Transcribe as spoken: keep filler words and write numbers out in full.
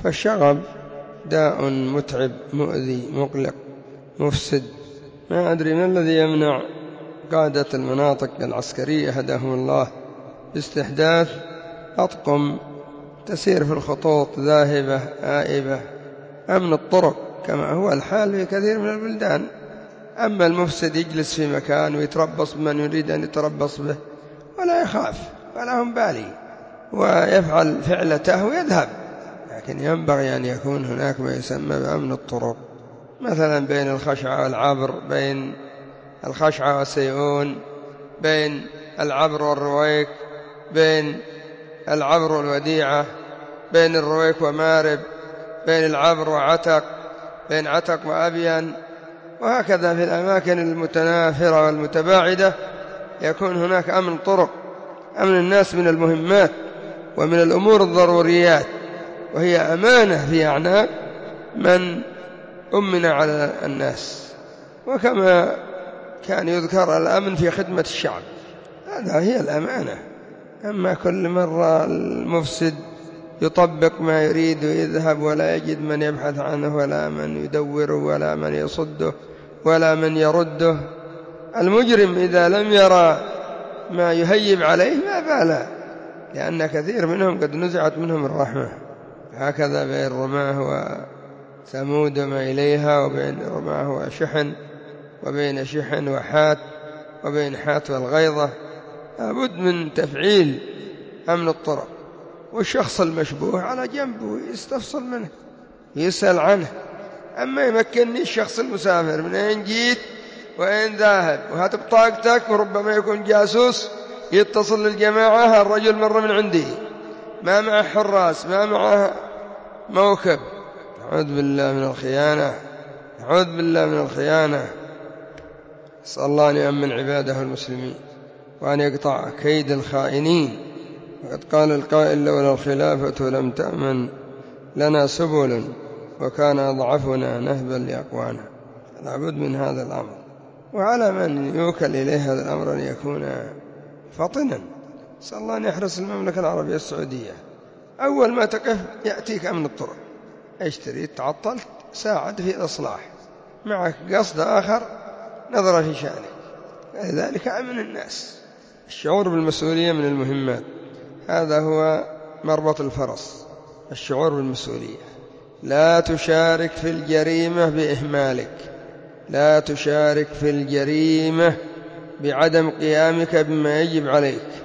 فالشغب داء متعب مؤذي مقلق مفسد. ما أدري ما الذي يمنع قادة المناطق العسكرية هداهم الله باستحداث أطقم تسير في الخطوط ذاهبة آئبة أمن الطرق كما هو الحال في كثير من البلدان. أما المفسد يجلس في مكان ويتربص بمن يريد أن يتربص به ولا يخاف ولا هم بالي ويفعل فعلته ويذهب. لكن ينبغي أن يكون هناك ما يسمى بأمن الطرق، مثلا بين الخشعة والعبر، بين الخشعة والسيئون، بين العبر والرويك، بين العبر والوديعة، بين الرويك ومارب، بين العبر وعتق، بين عتق وأبين، وهكذا في الأماكن المتنافرة والمتباعدة يكون هناك أمن طرق، أمن الناس من المهمات ومن الأمور الضروريات، وهي أمانة في أعناق من أمن على الناس. وكما كان يذكر الأمن في خدمة الشعب، هذا هي الأمانة. أما كل مرة المفسد يطبق ما يريد ويذهب ولا يجد من يبحث عنه ولا من يدوره ولا من يصده ولا من يرده. المجرم إذا لم يرى ما يهيب عليه ما باله، لأن كثير منهم قد نزعت منهم الرحمة. هكذا بين رماه وثمود وما إليها، وبين رماه وشحن، وبين شحن وحات، وبين حات والغيظة. لابد من تفعيل أمن الطرق، والشخص المشبوه على جنبه يستفصل منه يسأل عنه. أما يمكنني الشخص المسافر من أين جيت وأين ذاهب وهات بطاقتك، وربما يكون جاسوس يتصل للجماعة الرجل مر من عندي، ما معه حراس، ما معه موكب. نعوذ بالله من الخيانة، نعوذ بالله من الخيانة. أسأل الله أن يأمن عباده المسلمين وأن يقطع كيد الخائنين. وقد قال القائل: لولا الخلافة لم تأمن لنا سبل وكان أضعفنا نهبا لأقوانا. لابد من هذا الأمر، وعلى من يوكل إليه هذا الأمر أن يكون فطنا. نسأل الله أن يحرس المملكة العربية السعودية. أول ما تقف يأتيك أمن الطرق، اشتري، تعطلت، ساعد في الإصلاح، معك قصد آخر نظر في شأنك. لذلك أمن الناس. الشعور بالمسؤولية من المهمات، هذا هو مربط الفرس، الشعور بالمسؤولية. لا تشارك في الجريمة بإهمالك، لا تشارك في الجريمة بعدم قيامك بما يجب عليك.